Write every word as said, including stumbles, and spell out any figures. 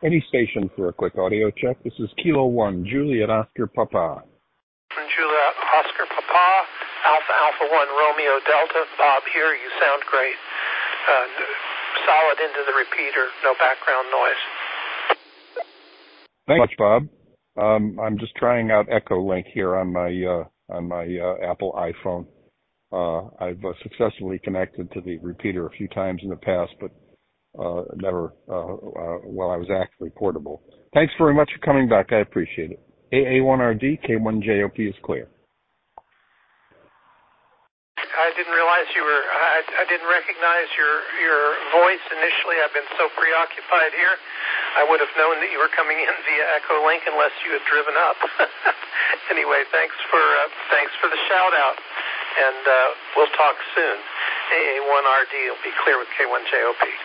Any station for a quick audio check. This is Kilo One, Juliet Oscar Papa. Juliet Oscar Papa, Alpha Alpha One Romeo Delta. Bob here. You sound great. Uh, solid into the repeater. No background noise. Thanks much, Bob. Um, I'm just trying out Echolink here on my uh, on my uh, Apple iPhone. Uh, I've uh, successfully connected to the repeater a few times in the past, but uh, never uh, uh, while I was actually portable. Thanks very much for coming back. I appreciate it. A A one R D, K one J O P is clear. I didn't realize you were, I, I didn't recognize your, your voice initially. I've been so preoccupied here. I would have known that you were coming in via Echolink unless you had driven up. Anyway, thanks for, uh, thanks for the shout out. And uh, we'll talk soon. A A one R D will be clear with K one J O P.